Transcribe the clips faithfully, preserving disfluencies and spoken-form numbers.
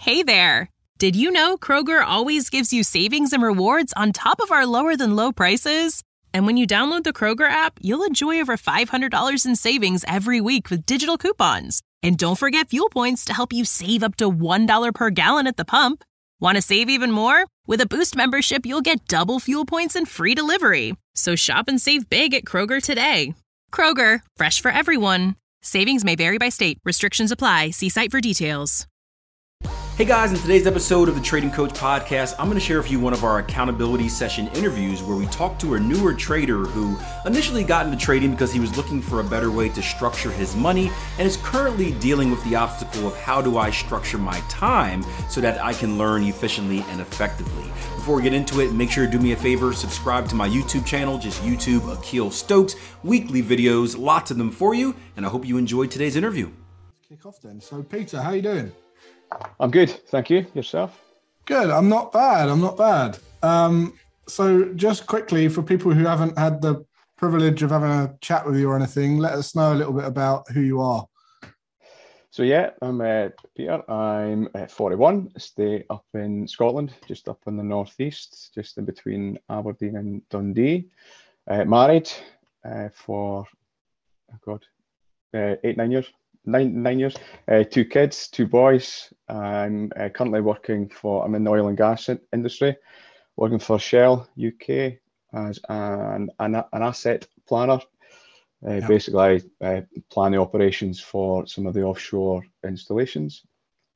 Hey there! Did you know Kroger always gives you savings and rewards on top of our lower-than-low prices? And when you download the Kroger app, you'll enjoy over five hundred dollars in savings every week with digital coupons. And don't forget fuel points to help you save up to one dollar per gallon at the pump. Want to save even more? With a Boost membership, you'll get double fuel points and free delivery. So shop and save big at Kroger today. Kroger, fresh for everyone. Savings may vary by state. Restrictions apply. See site for details. Hey guys, in today's episode of the Trading Coach Podcast, I'm going to share with you one of our accountability session interviews where we talk to a newer trader who initially got into trading because he was looking for a better way to structure his money and is currently dealing with the obstacle of how do I structure my time so that I can learn efficiently and effectively. Before we get into it, make sure to do me a favor, subscribe to my YouTube channel, just YouTube Akil Stokes, weekly videos, lots of them for you, and I hope you enjoyed today's interview. Let's kick off then. So Peter, how you doing? I'm good, thank you. Yourself? Good. I'm not bad. I'm not bad. Um, so just quickly, for people who haven't had the privilege of having a chat with you or anything, let us know a little bit about who you are. So yeah, I'm uh, Peter. I'm uh, forty-one. Stay up in Scotland, just up in the northeast, just in between Aberdeen and Dundee. Uh, married uh, for oh God, uh, eight nine years. Nine nine years, uh, two kids, two boys. I'm uh, currently working for. I'm in the oil and gas industry, working for Shell U K as an an, an asset planner. Uh, yeah. Basically, I uh, plan the operations for some of the offshore installations.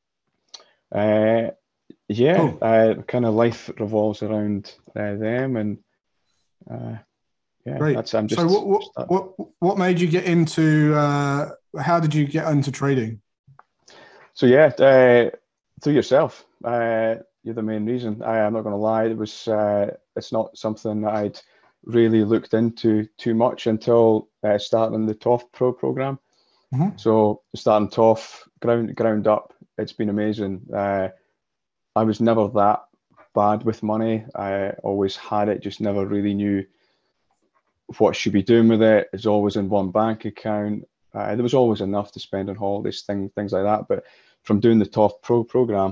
Uh, yeah, cool. uh, kind of life revolves around uh, them, and uh, yeah, Great. That's. I'm just. So, what what, what what made you get into? Uh, how did you get into trading? So yeah, uh, through yourself. Uh, you're the main reason. I, I'm not going to lie. It was. Uh, it's not something that I'd really looked into too much until uh, starting the T O F Pro program. Mm-hmm. So starting T O F ground ground up, it's been amazing. Uh, I was never that bad with money. I always had it, just never really knew what I should be doing with it. It's always in one bank account. Uh, there was always enough to spend on holidays, things, things like that. But from doing the T O F Pro program,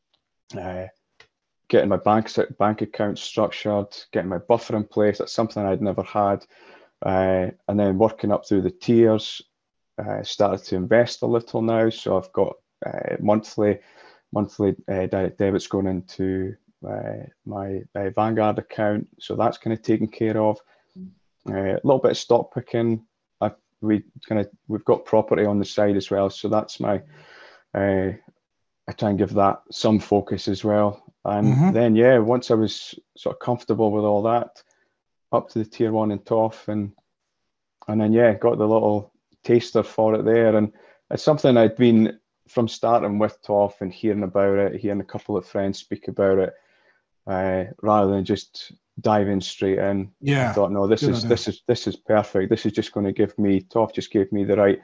uh, getting my bank bank account structured, getting my buffer in place, that's something I'd never had. Uh, and then working up through the tiers, uh, started to invest a little now. So I've got uh, monthly monthly uh, direct debits going into uh, my uh, Vanguard account. So that's kind of taken care of. Uh, a little bit of stock picking. I we kind of we've got property on the side as well, so that's my. Uh, I try and give that some focus as well, and mm-hmm. then yeah, once I was sort of comfortable with all that, up to the tier one in T O F, and and then yeah, got the little taster for it there, and it's something I'd been from starting with T O F and hearing about it, hearing a couple of friends speak about it, uh, rather than just diving straight in. Yeah, I thought, no, this is idea. this is this is perfect. This is just going to give me T O F just gave me the right,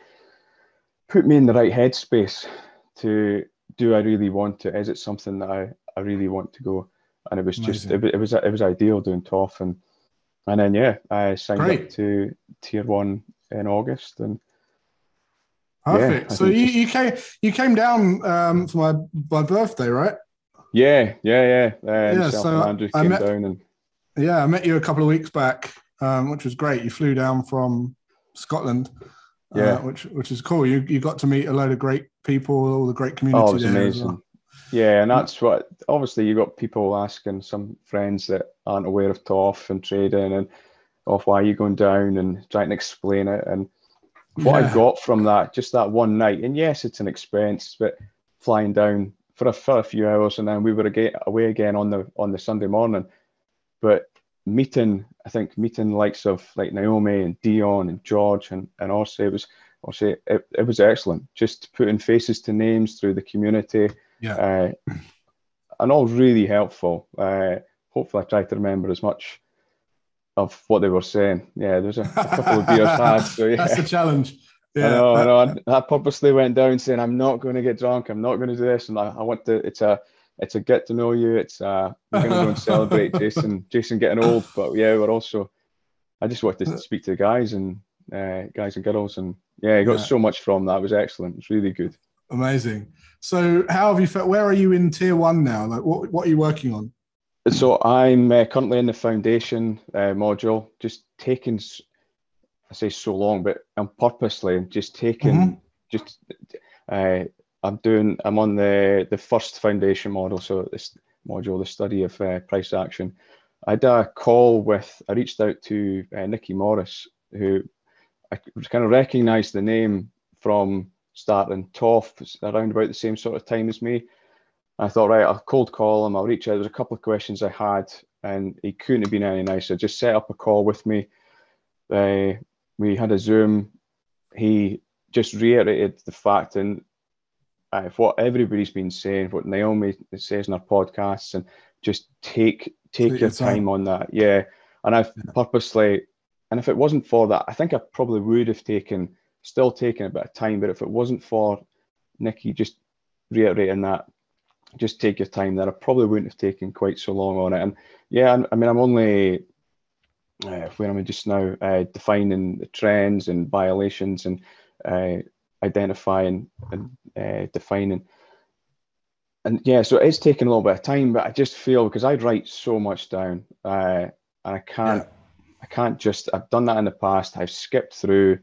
put me in the right headspace to do I really want it? Is it something that I, I really want to go? And it was Amazing. just it, it was it was ideal doing T O F, and and then yeah, I signed Great. up to tier one in August, and perfect. Yeah, so you, just, you came you came down um, for my my birthday, right? Yeah, yeah, yeah. Uh, yeah. So Andrew I came met, down and. Yeah, I met you a couple of weeks back, um, which was great. You flew down from Scotland, yeah, uh, which which is cool. You you got to meet a load of great people, all the great community. Oh, it was there amazing. As well. Yeah, and that's what. Obviously, you got people asking, some friends that aren't aware of T O F and trading, and of why are you going down, and trying to explain it. And what yeah. I got from that, just that one night, and yes, it's an expense, but flying down for a, for a few hours, and then we were again, away again on the on the Sunday morning. But meeting, I think meeting likes of like Naomi and Dion and George and, and Orsi, it was Orsi, it, it was excellent. Just putting faces to names through the community, yeah, uh, and all really helpful. Uh, hopefully, I tried to remember as much of what they were saying. Yeah, there's a, a couple of beers had. So yeah, that's the challenge. Yeah, I know, I know. I, I purposely went down saying I'm not going to get drunk. I'm not going to do this, and I, I want to. It's a It's a get to know you. It's uh, we're going to go and celebrate Jason. Jason getting old, but yeah, we're also. I just wanted to speak to the guys and uh, guys and girls, and yeah, I got yeah. so much from that. It was excellent. It's really good. Amazing. So how have you felt? Where are you in tier one now? Like what, what are you working on? So I'm uh, currently in the foundation uh, module, just taking, I say so long, but I'm purposely just taking, mm-hmm. just, uh, I'm doing, I'm on the, the first foundation model. So this module, the study of uh, price action. I did a call with, I reached out to uh, Nikki Morris, who I kind of recognized the name from starting T O F around about the same sort of time as me. I thought, right, I'll cold call him, I'll reach out. There's a couple of questions I had, and he couldn't have been any nicer. Just set up a call with me. Uh, we had a Zoom. He just reiterated the fact and uh, what everybody's been saying, what Naomi says in our podcasts, and just take take your time on that. Yeah, and I've yeah. purposely, and if it wasn't for that, I think I probably would have taken, still taken a bit of time, but if it wasn't for Nikki just reiterating that, just take your time there, I probably wouldn't have taken quite so long on it. And yeah, I mean, I'm only, uh, where am I just now, uh, defining the trends and violations and uh, identifying and uh, defining. And yeah, so it's taken a little bit of time, but I just feel, because I write so much down, uh, and I can't, yeah. I can't just, I've done that in the past, I've skipped through,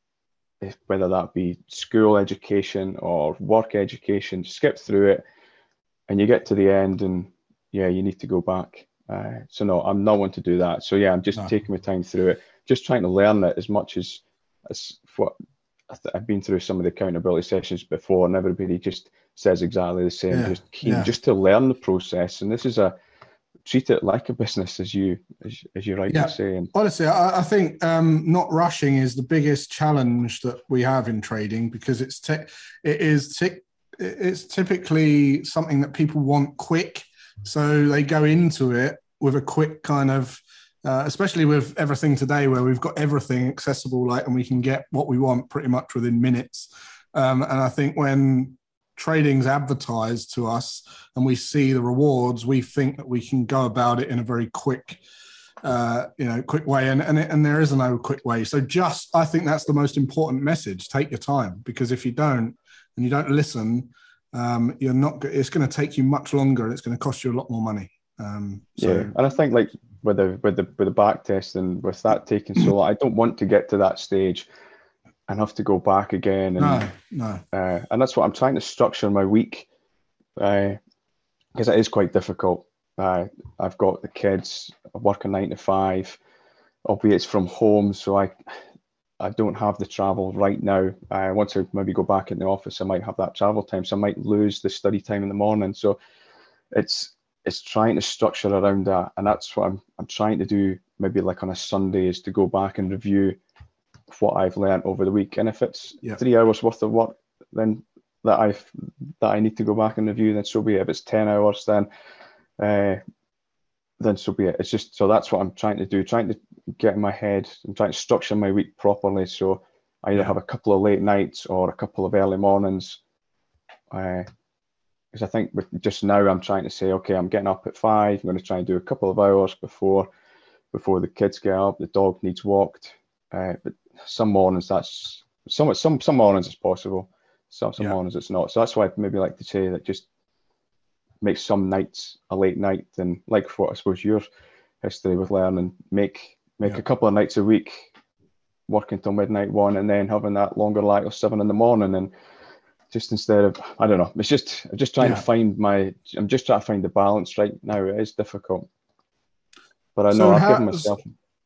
if, whether that be school education or work education, skipped through it, and you get to the end and yeah, you need to go back. Uh, so no, I'm not one to do that. So yeah, I'm just no. taking my time through it, just trying to learn it as much as, as what I've been through some of the accountability sessions before, and everybody just says exactly the same, yeah. just keen yeah. just to learn the process. And this is a, treat it like a business, as you as, as you rightly yeah. say. And honestly, I, I think um, not rushing is the biggest challenge that we have in trading, because it's te- it is te- it's typically something that people want quick, so they go into it with a quick kind of, uh, especially with everything today, where we've got everything accessible, like, and we can get what we want pretty much within minutes. Um, and I think when trading's advertised to us and we see the rewards, we think that we can go about it in a very quick, uh, you know, quick way. And and, and there is no quick way. So just, I think that's the most important message. Take your time, because if you don't, and you don't listen, um, you're not, it's going to take you much longer, and it's going to cost you a lot more money. Um, so. Yeah. And I think like with the, with the, with the back test and with that taking so long, I don't want to get to that stage and have to go back again. And, no, no. Uh, and that's what I'm trying to structure my week, uh, because it is quite difficult. Uh, I've got the kids, I work a nine to five, albeit it's from home. So I, I don't have the travel right now. Uh, once I maybe go back in the office, I might have that travel time. So I might lose the study time in the morning. So it's, it's trying to structure around that. And that's what I'm, I'm trying to do, maybe like on a Sunday, is to go back and review what I've learned over the week. And if it's yeah. three hours worth of work, then that I've that I need to go back and review, then so be it. If it's ten hours, then uh, then so be it. It's just, so that's what I'm trying to do, trying to get in my head and trying to structure my week properly. So I either yeah. have a couple of late nights or a couple of early mornings. Uh, because I think with just now I'm trying to say, okay, I'm getting up at five. I'm going to try and do a couple of hours before before the kids get up. The dog needs walked. Uh, but some mornings that's some some some mornings it's possible. Some some yeah. mornings it's not. So that's why I'd maybe like to say that just make some nights a late night, and like what I suppose your history with learning, make make yeah. a couple of nights a week, working till midnight one, and then having that longer light of seven in the morning. And just instead of, I don't know, it's just I'm just trying yeah. to find my I'm just trying to find the balance right now. It is difficult, but I know so I've how, given myself.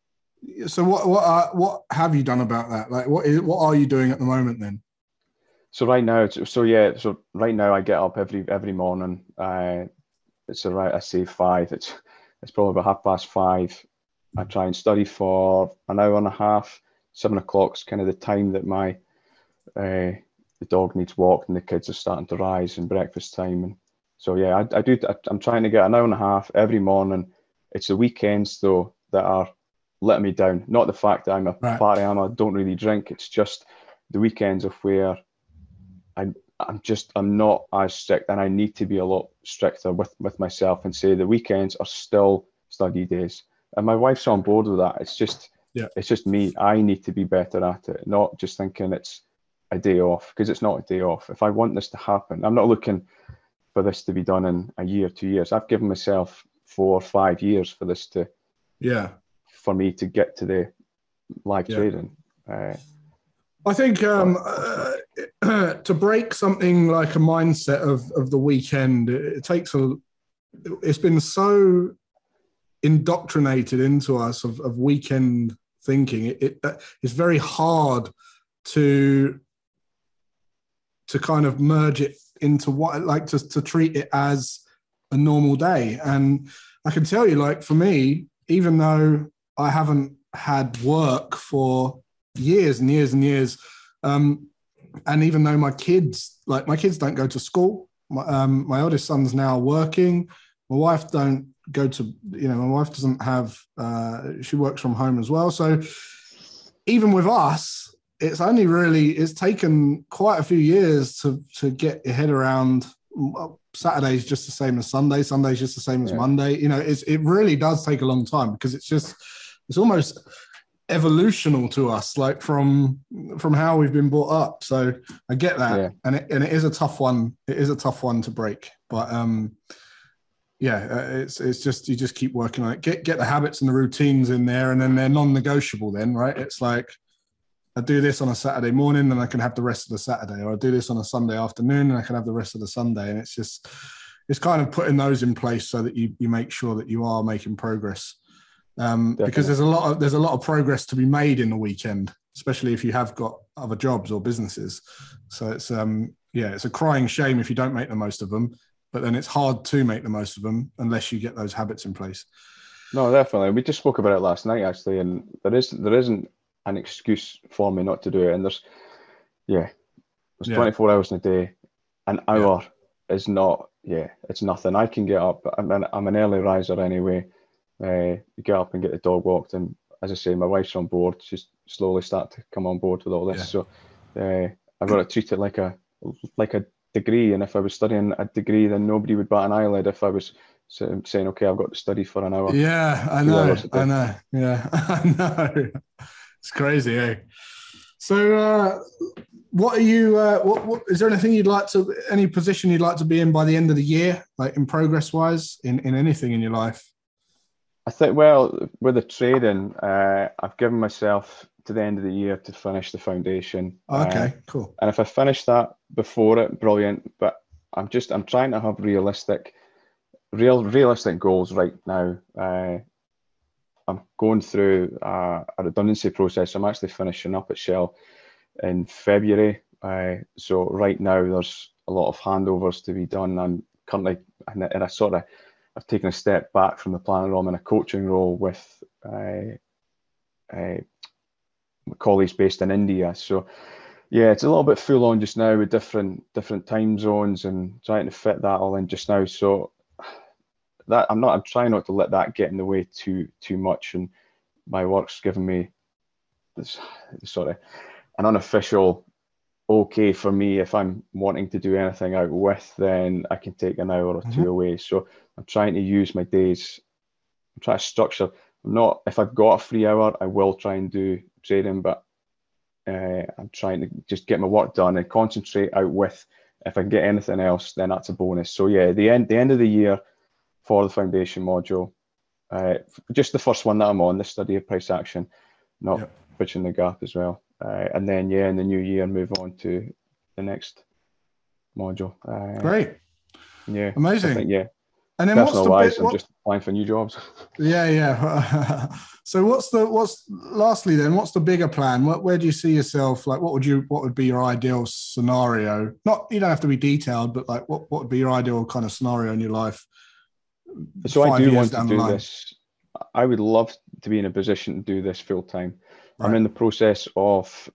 So what what are, what have you done about that? Like what is what are you doing at the moment then? So right now, so yeah, so right now I get up every every morning. Uh, it's around, I say five. It's it's probably about half past five. I try and study for an hour and a half. Seven o'clock's kind of the time that my uh, the dog needs walked and the kids are starting to rise and breakfast time. And so yeah, I, I do. I, I'm trying to get an hour and a half every morning. It's the weekends though that are letting me down. Not the fact that I'm a right. party animal, I don't really drink. It's just the weekends of where I'm I'm just I'm not as strict, and I need to be a lot stricter with, with myself and say the weekends are still study days. And my wife's on board with that. It's just yeah. it's just me. I need to be better at it. Not just thinking it's a day off, because it's not a day off. If I want this to happen, I'm not looking for this to be done in a year, two years. I've given myself four or five years for this to, yeah, for me to get to the live yeah. trading. Uh, I think um, uh, to break something like a mindset of, of the weekend, it, it takes a, it's been so indoctrinated into us of, of weekend thinking. It, it it's very hard to to kind of merge it into what, like, to, to treat it as a normal day. And I can tell you, like, for me, even though I haven't had work for years and years and years, um, and even though my kids, like, my kids don't go to school, my, um, my oldest son's now working, my wife don't go to, you know, my wife doesn't have, uh, she works from home as well. So even with us, it's only really, it's taken quite a few years to to get your head around. Saturday's just the same as Sunday. Sunday's just the same as yeah. Monday. You know, it's, it really does take a long time, because it's just, it's almost evolutional to us, like from from how we've been brought up. So I get that, yeah. and it and it is a tough one. It is a tough one to break, but um, yeah, it's it's just, you just keep working on it. Get get the habits and the routines in there, and then they're non-negotiable. Then, right? It's like, I do this on a Saturday morning, and I can have the rest of the Saturday, or I do this on a Sunday afternoon, and I can have the rest of the Sunday. And it's just, it's kind of putting those in place so that you you make sure that you are making progress. Um, because there's a lot of there's a lot of progress to be made in the weekend, especially if you have got other jobs or businesses. So it's um yeah, it's a crying shame if you don't make the most of them, but then it's hard to make the most of them unless you get those habits in place. No, definitely. We just spoke about it last night, actually, and there is there isn't an excuse for me not to do it. And there's yeah, there's yeah. twenty-four hours in a day. An hour yeah. is not yeah, it's nothing. I can get up. I'm an, I'm an early riser anyway. Uh, you get up and get the dog walked, and as I say, my wife's on board. She's slowly start to come on board with all this. Yeah. So uh, I've got to treat it like a like a degree. And if I was studying a degree, then nobody would bat an eyelid if I was saying, "Okay, I've got to study for an hour." Yeah, I know, I know. Yeah, I know. It's crazy, eh? So, uh, what are you? Uh, what, what is there anything you'd like to? Any position you'd like to be in by the end of the year, like in progress wise, in in anything in your life? I think, well, with the trading, uh, I've given myself to the end of the year to finish the foundation. Okay, uh, cool. And if I finish that before it, brilliant. But I'm just, I'm trying to have realistic, real, realistic goals right now. Uh, I'm going through uh, a redundancy process. I'm actually finishing up at Shell in February. Uh, so right now there's a lot of handovers to be done. I'm currently in a, in a sort of, I've taken a step back from the planning role. I'm in a coaching role with uh, uh, colleagues based in India. So, yeah, it's a little bit full on just now with different different time zones and trying to fit that all in just now. So that I'm not. I'm trying not to let that get in the way too too much. And my work's given me this, this sort of an unofficial okay for me. If I'm wanting to do anything out with, then I can take an hour or two mm-hmm. away. So I'm trying to use my days. I'm trying to structure. I'm not, if I've got a free hour, I will try and do trading, but uh, I'm trying to just get my work done and concentrate out with. If I can get anything else, then that's a bonus. So yeah, the end the end of the year for the foundation module, uh, just the first one that I'm on, the study of price action, not yep. bridging the gap as well. Uh, and then yeah, in the new year, move on to the next module. Uh, Great. Yeah. Amazing. I think, yeah. And then Personal what's the wise, bit, I'm what, just applying for new jobs. Yeah, yeah. So what's the what's lastly then? What's the bigger plan? What, where do you see yourself? Like, what would you what would be your ideal scenario? Not you don't have to be detailed, but like, what what would be your ideal kind of scenario in your life? So I do want to do this. I would love to be in a position to do this full time. Right. I'm in the process of.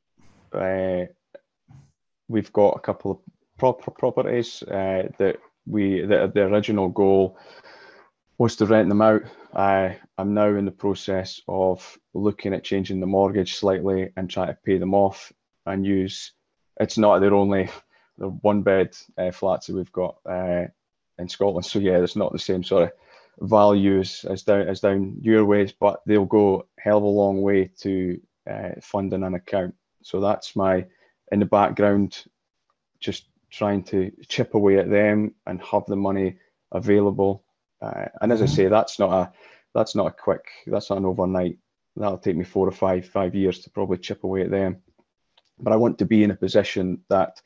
Uh, we've got a couple of proper properties uh, that. We the, the original goal was to rent them out. I I'm now in the process of looking at changing the mortgage slightly and trying to pay them off and use. It's not their only the one bed uh, flats that we've got uh, in Scotland. So yeah, it's not the same sort of values as down as down your ways, but they'll go a hell of a long way to uh, funding an account. So that's my in the background, just trying to chip away at them and have the money available. Uh, and as mm-hmm. I say, that's not a that's not a quick, that's not an overnight. That'll take me four or five five years to probably chip away at them. But I want to be in a position that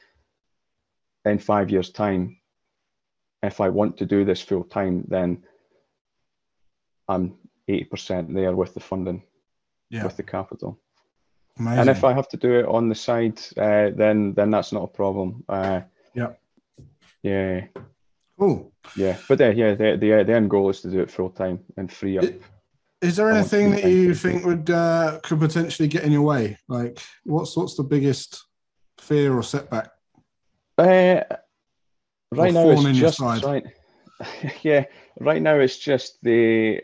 in five years' time, if I want to do this full time, then I'm eighty percent there with the funding, yeah. with the capital. Amazing. And if I have to do it on the side, uh, then then that's not a problem. Uh, yeah. Yeah. Cool. Yeah. But uh, yeah, the, the the end goal is to do it full time and free up. It, is there anything that you think would uh, could potentially get in your way? Like, what's what's the biggest fear or setback? Uh, right now it's just right. yeah. Right now it's just the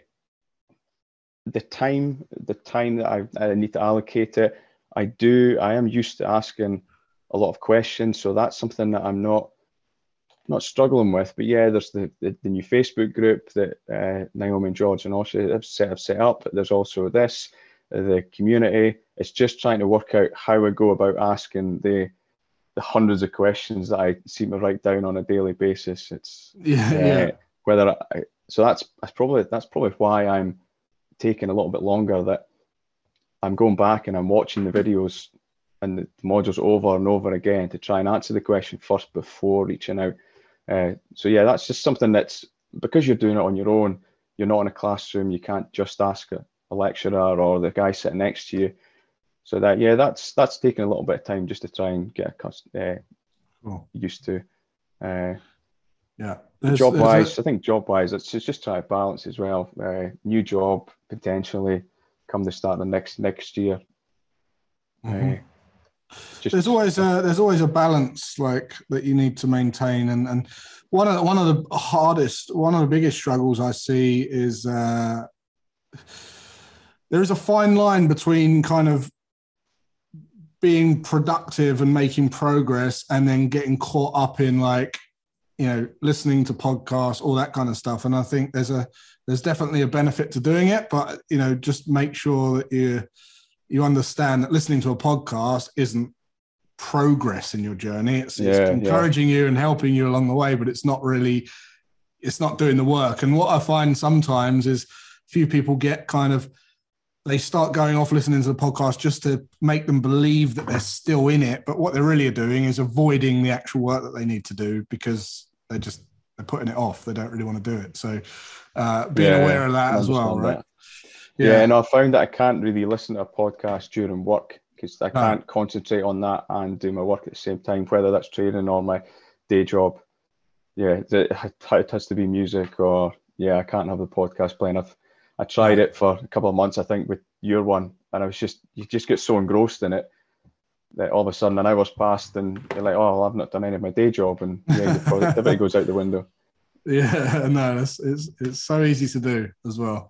the time the time that I, I need to allocate it. I do. I am used to asking a lot of questions, so that's something that I'm not not struggling with. But yeah, there's the the, the new Facebook group that uh, Naomi and George and Osha have set have set up. There's also this, uh, the community. It's just trying to work out how I go about asking the the hundreds of questions that I seem to write down on a daily basis. It's yeah, uh, yeah. Whether I, so that's that's probably that's probably why I'm taking a little bit longer. That I'm going back and I'm watching the videos and the modules over and over again to try and answer the question first before reaching out. Uh, so yeah, that's just something that's, because you're doing it on your own, you're not in a classroom, you can't just ask a, a lecturer or the guy sitting next to you. So that, yeah, that's that's taking a little bit of time just to try and get uh, cool. used to. Uh, yeah. Job wise, a... I think job wise, it's just, just try to balance as well. Uh, new job potentially come the start of next next year. Mm-hmm. Uh, Just, there's always a there's always a balance like that you need to maintain, and and one of the, one of the hardest, one of the biggest struggles I see is uh, there is a fine line between kind of being productive and making progress, and then getting caught up in like, you know, listening to podcasts, all that kind of stuff. And I think there's a there's definitely a benefit to doing it, but you know, just make sure that you. you understand that listening to a podcast isn't progress in your journey. It's, yeah, it's encouraging yeah. you and helping you along the way, but it's not really, it's not doing the work. And what I find sometimes is few people get kind of, they start going off listening to the podcast just to make them believe that they're still in it. But what they're really doing is avoiding the actual work that they need to do because they're just, they're putting it off. They don't really want to do it. So uh, being yeah, aware of that as well, right? That. Yeah. yeah, and I found that I can't really listen to a podcast during work because I can't no. concentrate on that and do my work at the same time, whether that's training or my day job. Yeah, it has to be music or, yeah, I can't have the podcast playing. I've I tried it for a couple of months, I think, with your one, and I was just, you just get so engrossed in it that all of a sudden an hour's passed and you're like, oh, well, I've not done any of my day job, and yeah, the productivity goes out the window. Yeah, no, it's, it's, it's so easy to do as well.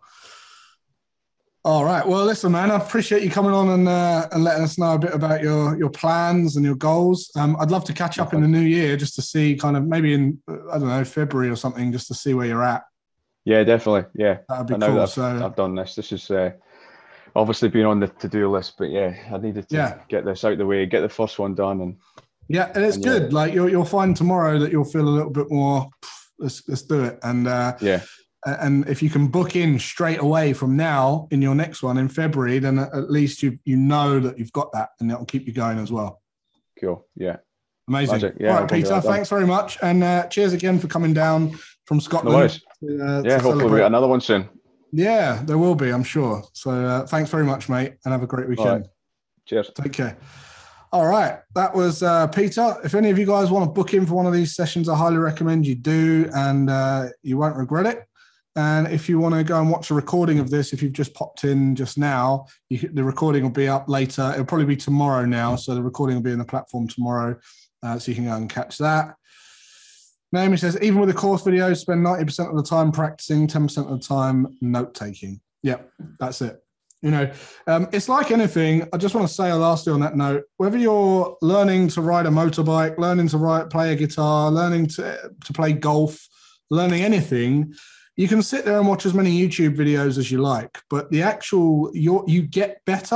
All right. Well, listen, man, I appreciate you coming on and uh, and letting us know a bit about your your plans and your goals. Um, I'd love to catch up in the new year just to see kind of maybe in, I don't know, February or something, just to see where you're at. Yeah, definitely. Yeah. That'd be I know cool. That I've, so, I've done this. This is uh, obviously been on the to-do list, but yeah, I needed to yeah. get this out of the way, get the first one done. and Yeah, and it's and good. Yeah. Like you'll, you'll find tomorrow that you'll feel a little bit more, let's, let's do it. And uh, yeah. And if you can book in straight away from now in your next one in February, then at least you you know that you've got that, and that'll keep you going as well. Cool. Yeah. Amazing. Yeah, all right, Peter, thanks very much. And uh, cheers again for coming down from Scotland. No worries. To, uh, yeah, hopefully we get another one soon. Yeah, there will be, I'm sure. So uh, thanks very much, mate, and have a great weekend. Right. Cheers. Take care. All right, that was uh, Peter. If any of you guys want to book in for one of these sessions, I highly recommend you do, and uh, you won't regret it. And if you want to go and watch a recording of this, if you've just popped in just now, you, the recording will be up later. It'll probably be tomorrow now. So the recording will be in the platform tomorrow. Uh, so you can go and catch that. Naomi says, even with the course videos, spend ninety percent of the time practicing, ten percent of the time note-taking. Yep, that's it. You know, um, it's like anything. I just want to say lastly on that note, whether you're learning to ride a motorbike, learning to ride, play a guitar, learning to, to play golf, learning anything, you can sit there and watch as many YouTube videos as you like, but the actual, you're, you get better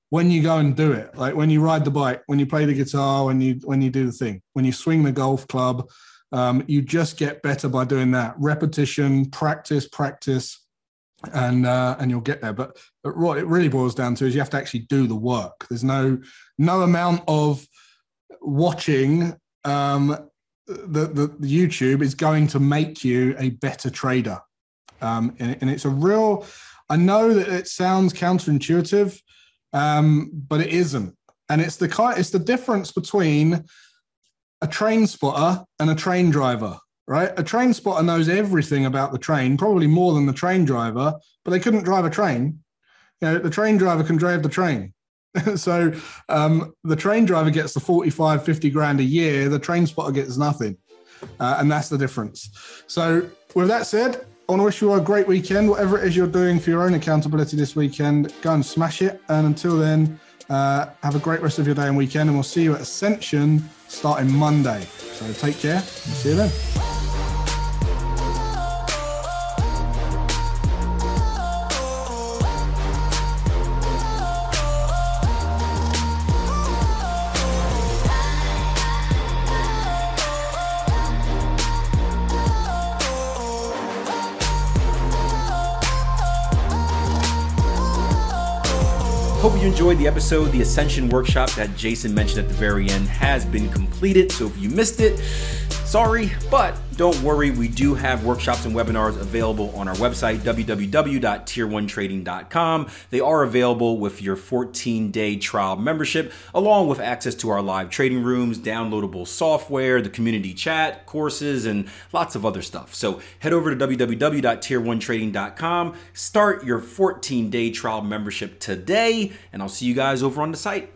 when you go and do it, like when you ride the bike, when you play the guitar, when you when you do the thing, when you swing the golf club, um, you just get better by doing that. Repetition, practice, practice, and uh, and you'll get there. But, but what it really boils down to is you have to actually do the work. There's no no amount of watching um, the, the the YouTube is going to make you a better trader. Um, and, and it's a real. I know that it sounds counterintuitive. Um, but it isn't. And it's the kind, it's the difference between a train spotter and a train driver, right? A train spotter knows everything about the train, probably more than the train driver, but they couldn't drive a train. You know, the train driver can drive the train. So um, the train driver gets the forty-five, fifty grand a year. The train spotter gets nothing. Uh, and that's the difference. So with that said, I want to wish you a great weekend. Whatever it is you're doing for your own accountability this weekend, go and smash it. And until then, uh, have a great rest of your day and weekend. And we'll see you at Ascension starting Monday. So take care and see you then. Hope you enjoyed the episode. The Ascension workshop that Jason mentioned at the very end has been completed. So if you missed it, sorry, but don't worry. We do have workshops and webinars available on our website, w w w dot tier one trading dot com. They are available with your fourteen day trial membership, along with access to our live trading rooms, downloadable software, the community chat, courses, and lots of other stuff. So head over to w w w dot tier one trading dot com, start your fourteen day trial membership today, and I'll see you guys over on the site.